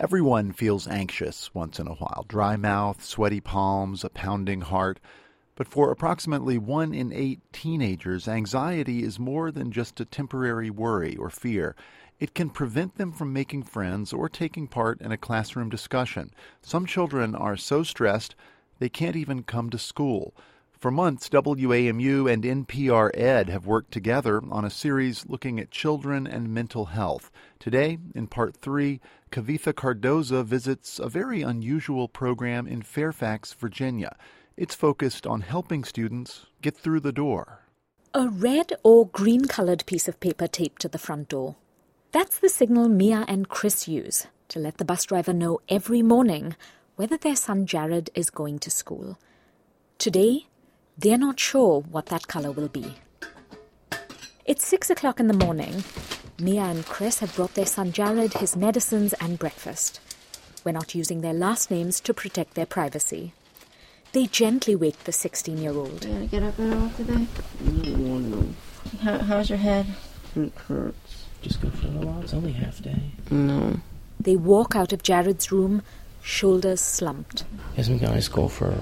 Everyone feels anxious once in a while. Dry mouth, sweaty palms, a pounding heart. But for approximately 1 in 8 teenagers, anxiety is more than just a temporary worry or fear. It can prevent them from making friends or taking part in a classroom discussion. Some children are so stressed they can't even come to school. For months, WAMU and NPR Ed have worked together on a series looking at children and mental health. Today, in Part 3, Kavitha Cardoza visits a very unusual program in Fairfax, Virginia. It's focused on helping students get through the door. A red or green-colored piece of paper taped to the front door. That's the signal Mia and Chris use to let the bus driver know every morning whether their son Jared is going to school. Today, they're not sure what that color will be. It's 6 o'clock in the morning. Mia and Chris have brought their son Jared his medicines and breakfast. We're not using their last names to protect their privacy. They gently wake the 16-year-old. You want to get up at all today? No. How's your head? It hurts. Just go for a little while. It's only half day. No. They walk out of Jared's room, shoulders slumped. He hasn't been going to school for,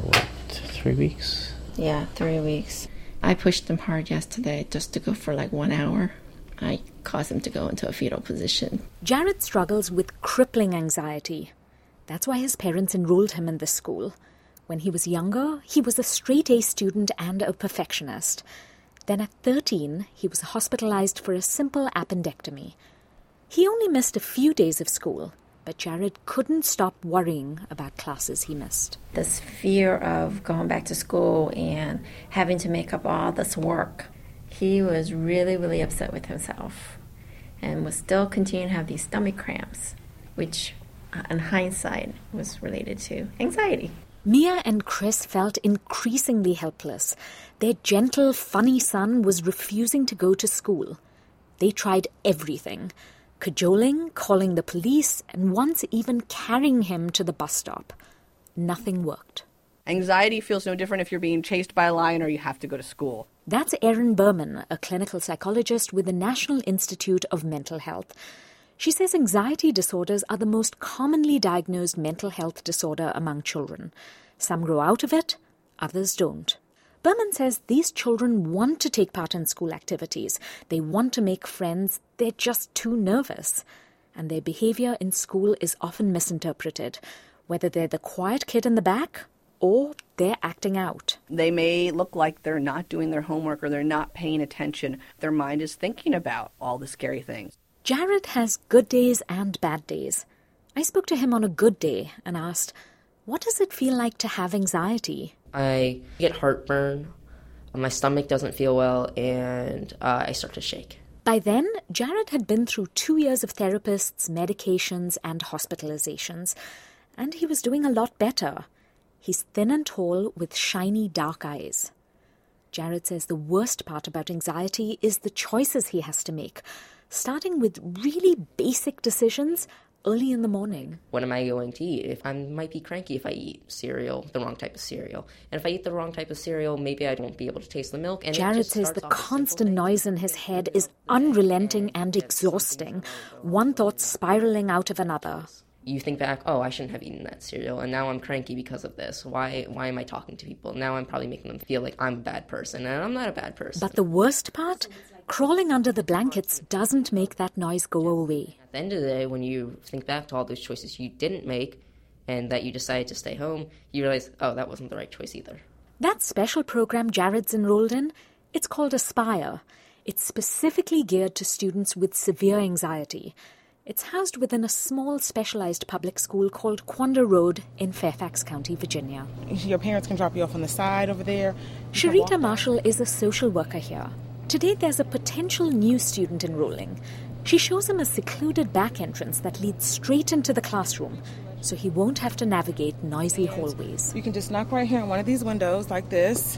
3 weeks? Yeah, 3 weeks. I pushed him hard yesterday just to go for 1 hour. I caused him to go into a fetal position. Jared struggles with crippling anxiety. That's why his parents enrolled him in this school. When he was younger, he was a straight-A student and a perfectionist. Then at 13, he was hospitalized for a simple appendectomy. He only missed a few days of school, but Jared couldn't stop worrying about classes he missed. This fear of going back to school and having to make up all this work, he was really, really upset with himself and was still continuing to have these stomach cramps, which in hindsight was related to anxiety. Mia and Chris felt increasingly helpless. Their gentle, funny son was refusing to go to school. They tried everything: cajoling, calling the police, and once even carrying him to the bus stop. Nothing worked. Anxiety feels no different if you're being chased by a lion or you have to go to school. That's Erin Berman, a clinical psychologist with the National Institute of Mental Health. She says anxiety disorders are the most commonly diagnosed mental health disorder among children. Some grow out of it, others don't. Berman says these children want to take part in school activities. They want to make friends. They're just too nervous. And their behavior in school is often misinterpreted, whether they're the quiet kid in the back or they're acting out. They may look like they're not doing their homework or they're not paying attention. Their mind is thinking about all the scary things. Jared has good days and bad days. I spoke to him on a good day and asked, what does it feel like to have anxiety? I get heartburn, my stomach doesn't feel well, and I start to shake. By then, Jared had been through 2 years of therapists, medications, and hospitalizations, and he was doing a lot better. He's thin and tall with shiny dark eyes. Jared says the worst part about anxiety is the choices he has to make, starting with really basic decisions early in the morning. What am I going to eat? I might be cranky if I eat cereal, the wrong type of cereal. And if I eat the wrong type of cereal, maybe I won't be able to taste the milk. And Jared says the constant noise in his head is unrelenting and exhausting, one thought spiraling out of another. You think back, I shouldn't have eaten that cereal, and now I'm cranky because of this. Why am I talking to people? Now I'm probably making them feel like I'm a bad person, and I'm not a bad person. But the worst part? Crawling under the blankets doesn't make that noise go away. At the end of the day, when you think back to all those choices you didn't make and that you decided to stay home, you realize, that wasn't the right choice either. That special program Jared's enrolled in, it's called Aspire. It's specifically geared to students with severe anxiety. It's housed within a small specialized public school called Quander Road in Fairfax County, Virginia. Your parents can drop you off on the side over there. Sharita Marshall is a social worker here. Today there's a potential new student enrolling. She shows him a secluded back entrance that leads straight into the classroom, so he won't have to navigate noisy hallways. You can just knock right here on one of these windows like this.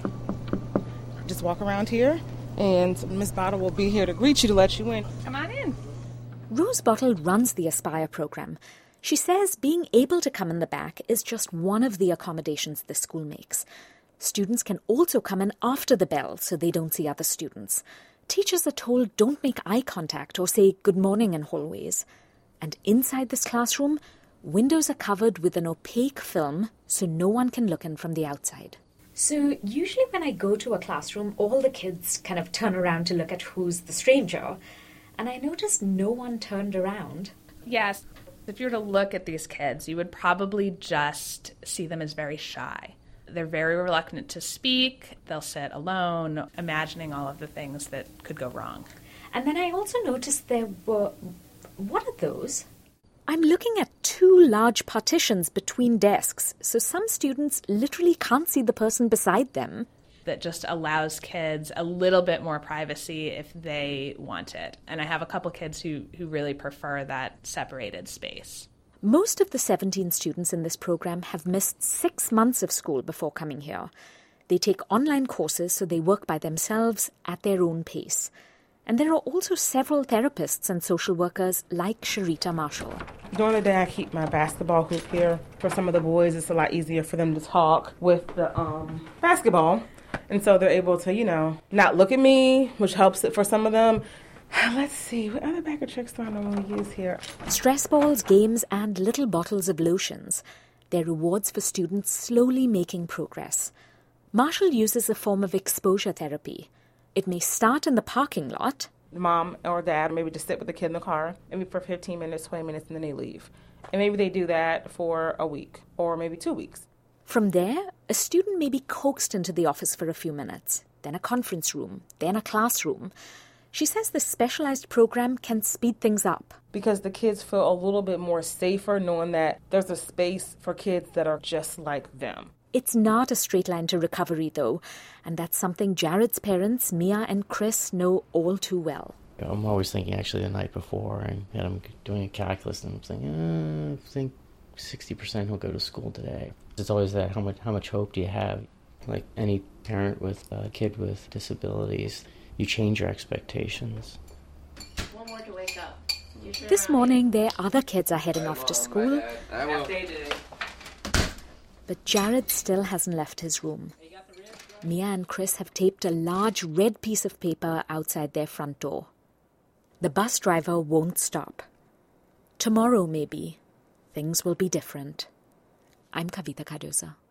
Just walk around here, and Miss Bottle will be here to greet you to let you in. Come on in. Rose Bottle runs the Aspire program. She says being able to come in the back is just one of the accommodations the school makes. Students can also come in after the bell so they don't see other students. Teachers are told don't make eye contact or say good morning in hallways. And inside this classroom, Windows are covered with an opaque film so no one can look in from the outside. So usually when I go to a classroom, all the kids kind of turn around to look at who's the stranger. And I noticed no one turned around. Yes. If you were to look at these kids, you would probably just see them as very shy. They're very reluctant to speak. They'll sit alone, imagining all of the things that could go wrong. And then I also noticed there were... What are those? I'm looking at 2 large partitions between desks, so some students literally can't see the person beside them. That just allows kids a little bit more privacy if they want it. And I have a couple kids who really prefer that separated space. Most of the 17 students in this program have missed 6 months of school before coming here. They take online courses so they work by themselves at their own pace. And there are also several therapists and social workers like Sharita Marshall. During the day, I keep my basketball hoop here. For some of the boys, it's a lot easier for them to talk with the basketball. And so they're able to, not look at me, which helps it for some of them. Let's see, what other bag of tricks do I normally use here? Stress balls, games, and little bottles of lotions. They're rewards for students slowly making progress. Marshall uses a form of exposure therapy. It may start in the parking lot. Mom or dad maybe just sit with the kid in the car, maybe for 15 minutes, 20 minutes, and then they leave. And maybe they do that for a week or maybe 2 weeks. From there, a student may be coaxed into the office for a few minutes, then a conference room, then a classroom. She says this specialized program can speed things up. Because the kids feel a little bit more safer knowing that there's a space for kids that are just like them. It's not a straight line to recovery, though, and that's something Jared's parents, Mia and Chris, know all too well. I'm always thinking, actually, the night before, and I'm doing a calculus, and I'm saying, I think 60% will go to school today. It's always that, how much hope do you have? Like any parent with a kid with disabilities, you change your expectations. One more to wake up. This morning, their other kids are heading off to school. But Jared still hasn't left his room. Mia and Chris have taped a large red piece of paper outside their front door. The bus driver won't stop. Tomorrow, maybe, things will be different. I'm Kavita Cardoza.